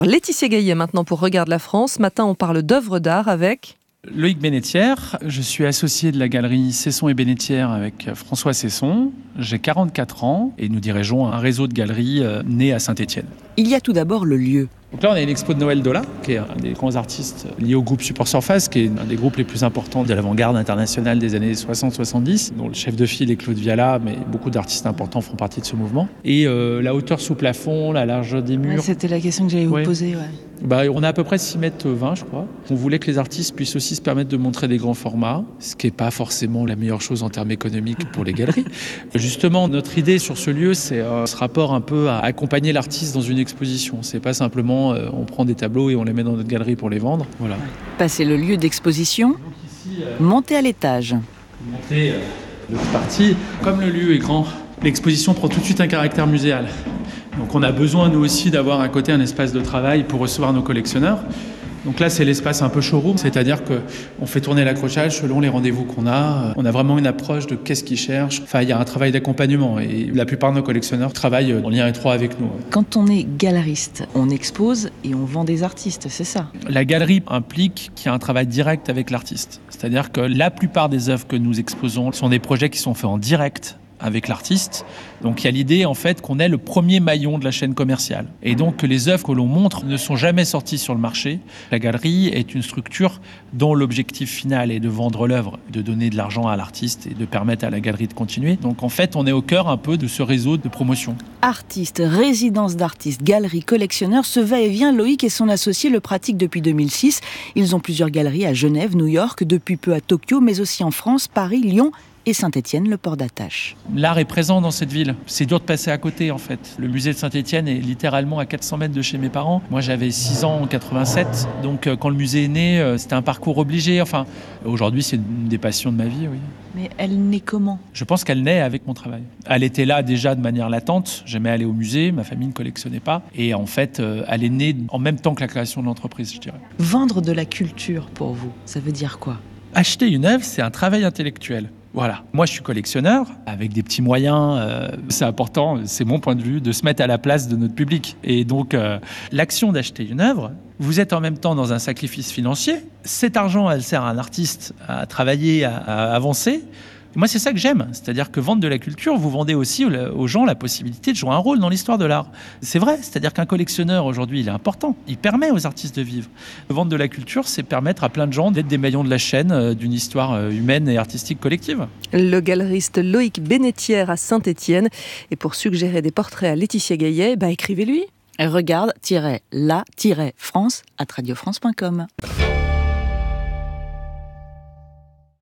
Laetitia Gaillet maintenant pour Regarde la France. Ce matin, on parle d'œuvres d'art avec... Loïc Bénétière, je suis associé de la galerie Cesson et Bénétière avec François Cesson. J'ai 44 ans et nous dirigeons un réseau de galeries né à Saint-Étienne. Il y a tout d'abord le lieu. Donc là, on a une expo de Noël Dola, qui est un des grands artistes liés au groupe Support Surface, qui est un des groupes les plus importants de l'avant-garde internationale des années 60-70, dont le chef de file est Claude Viala, mais beaucoup d'artistes importants font partie de ce mouvement. Et la hauteur sous plafond, la largeur des murs... Ouais, c'était la question que j'allais vous poser. On a à peu près 6,20 mètres, je crois. On voulait que les artistes puissent aussi se permettre de montrer des grands formats, ce qui n'est pas forcément la meilleure chose en termes économiques pour les galeries. Justement, notre idée sur ce lieu, c'est ce rapport un peu à accompagner l'artiste dans une exposition. C'est pas simplement on prend des tableaux et on les met dans notre galerie pour les vendre. Voilà. Passer le lieu d'exposition, monter à l'étage. Monter l'autre partie. Comme le lieu est grand, l'exposition prend tout de suite un caractère muséal. Donc on a besoin, nous aussi, d'avoir à côté un espace de travail pour recevoir nos collectionneurs. Donc là, c'est l'espace un peu showroom, c'est-à-dire qu'on fait tourner l'accrochage selon les rendez-vous qu'on a. On a vraiment une approche de qu'est-ce qu'ils cherchent. Enfin, il y a un travail d'accompagnement et la plupart de nos collectionneurs travaillent en lien étroit avec nous. Quand on est galeriste, on expose et on vend des artistes, c'est ça? La galerie implique qu'il y a un travail direct avec l'artiste. C'est-à-dire que la plupart des œuvres que nous exposons sont des projets qui sont faits en direct avec l'artiste. Donc il y a l'idée en fait qu'on est le premier maillon de la chaîne commerciale. Et donc que les œuvres que l'on montre ne sont jamais sorties sur le marché. La galerie est une structure dont l'objectif final est de vendre l'œuvre, de donner de l'argent à l'artiste et de permettre à la galerie de continuer. Donc en fait, on est au cœur un peu de ce réseau de promotion. Artistes, résidence d'artistes, galeries, collectionneurs, ce va-et-vient, Loïc et son associé le pratiquent depuis 2006. Ils ont plusieurs galeries à Genève, New York, depuis peu à Tokyo, mais aussi en France, Paris, Lyon et Saint-Étienne, le port d'attache. L'art est présent dans cette ville. C'est dur de passer à côté, en fait. Le musée de Saint-Étienne est littéralement à 400 mètres de chez mes parents. Moi, j'avais 6 ans en 87. Donc, quand le musée est né, c'était un parcours obligé. Enfin, aujourd'hui, c'est une des passions de ma vie, oui. Mais elle naît comment? Je pense qu'elle naît avec mon travail. Elle était là déjà de manière latente. J'aimais aller au musée. Ma famille ne collectionnait pas. Et en fait, elle est née en même temps que la création de l'entreprise, je dirais. Vendre de la culture, pour vous, ça veut dire quoi? Acheter une œuvre, c'est un travail intellectuel. Voilà. Moi, je suis collectionneur, avec des petits moyens. C'est important, c'est mon point de vue, de se mettre à la place de notre public. Et donc, l'action d'acheter une œuvre, vous êtes en même temps dans un sacrifice financier. Cet argent, elle sert à un artiste à travailler, à avancer. Moi, c'est ça que j'aime. C'est-à-dire que vendre de la culture, vous vendez aussi aux gens la possibilité de jouer un rôle dans l'histoire de l'art. C'est vrai. C'est-à-dire qu'un collectionneur, aujourd'hui, il est important. Il permet aux artistes de vivre. Vendre de la culture, c'est permettre à plein de gens d'être des maillons de la chaîne d'une histoire humaine et artistique collective. Le galeriste Loïc Bénétière à Saint-Étienne. Et pour suggérer des portraits à Laetitia Gaillet, écrivez-lui. Regarde-la-france@radiofrance.com.